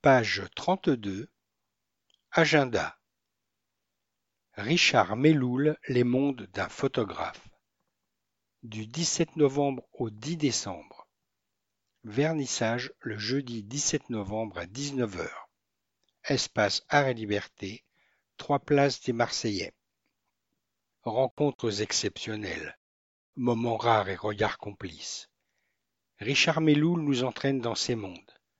Page 32. Agenda. Richard Melloul, Les mondes d'un photographe. Du 17 novembre au 10 décembre. Vernissage le jeudi 17 novembre à 19 h. Espace Art et Liberté, 3 places des Marseillais. Rencontres exceptionnelles, moments rares et regards complices. Richard Melloul nous entraîne dans ces mondes.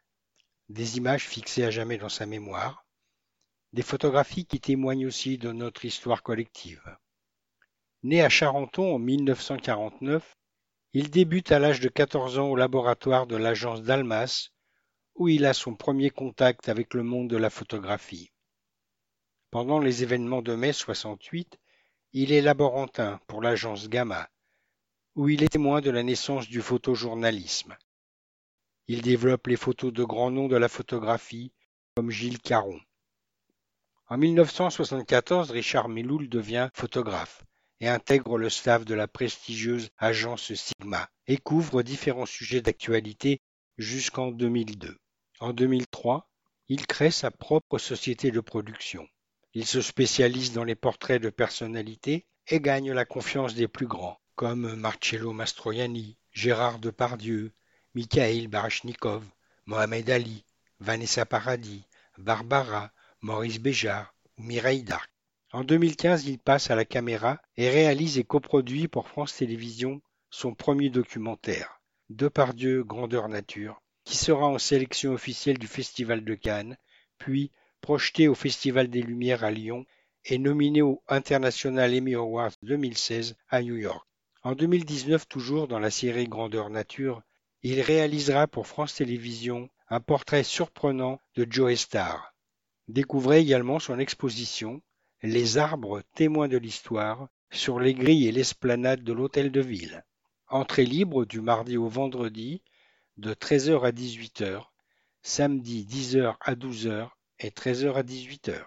Des images fixées à jamais dans sa mémoire, des photographies qui témoignent aussi de notre histoire collective. Né à Charenton en 1949, il débute à l'âge de 14 ans au laboratoire de l'agence Dalmas, où il a son premier contact avec le monde de la photographie. Pendant les événements de mai 68, il est laborantin pour l'agence Gamma, où il est témoin de la naissance du photojournalisme. Il développe les photos de grands noms de la photographie, comme Gilles Caron. En 1974, Richard Melloul devient photographe et intègre le staff de la prestigieuse agence Sigma et couvre différents sujets d'actualité jusqu'en 2002. En 2003, il crée sa propre société de production. Il se spécialise dans les portraits de personnalités et gagne la confiance des plus grands, comme Marcello Mastroianni, Gérard Depardieu, Mikhaïl Baryshnikov, Mohamed Ali, Vanessa Paradis, Barbara, Maurice Béjart ou Mireille Darc. En 2015, il passe à la caméra et réalise et coproduit pour France Télévisions son premier documentaire, Depardieu Grandeur Nature, qui sera en sélection officielle du Festival de Cannes, puis projeté au Festival des Lumières à Lyon et nominé au International Emmy Awards 2016 à New York. En 2019, toujours dans la série Grandeur Nature, il réalisera pour France Télévisions un portrait surprenant de Joe Starr. Découvrez également son exposition « Les arbres témoins de l'histoire » sur les grilles et l'esplanade de l'Hôtel de Ville. Entrée libre du mardi au vendredi de 13 h à 18 h, samedi 10 h à 12 h et 13 h à 18 h.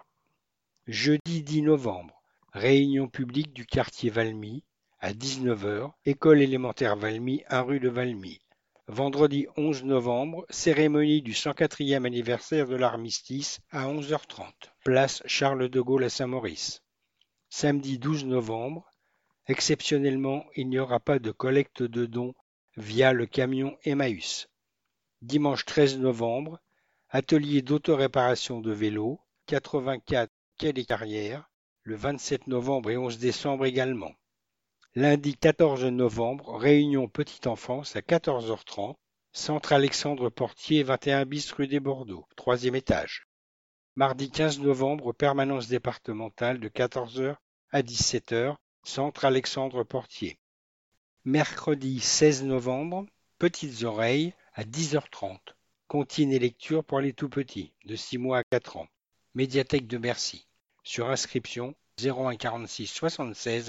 Jeudi 10 novembre, réunion publique du quartier Valmy à 19 h, école élémentaire Valmy, 1 rue de Valmy. Vendredi 11 novembre, cérémonie du 104e anniversaire de l'armistice à 11 h 30, place Charles de Gaulle à Saint-Maurice. Samedi 12 novembre, exceptionnellement, il n'y aura pas de collecte de dons via le camion Emmaüs. Dimanche 13 novembre, atelier d'autoréparation de vélos, 84 quai des Carrières, le 27 novembre et 11 décembre également. Lundi 14 novembre, réunion petite enfance à 14 h 30, centre Alexandre Portier, 21 bis rue des Bordeaux, 3e étage. Mardi 15 novembre, permanence départementale de 14 h à 17 h, centre Alexandre Portier. Mercredi 16 novembre, petites oreilles à 10 h 30, comptines et lectures pour les tout-petits, de 6 mois à 4 ans. Médiathèque de Bercy. Sur inscription 01 46 76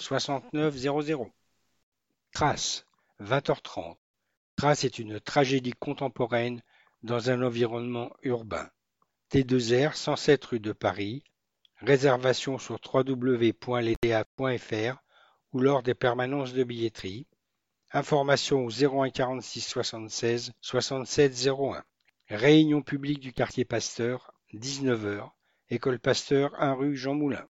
69 00. Trace, 20 h 30. Trace est une tragédie contemporaine dans un environnement urbain. T2R, 107 rue de Paris. Réservation sur www.ledea.fr ou lors des permanences de billetterie. Information au 01 46 76 67 01. Réunion publique du quartier Pasteur, 19 h. École Pasteur, 1 rue Jean Moulin.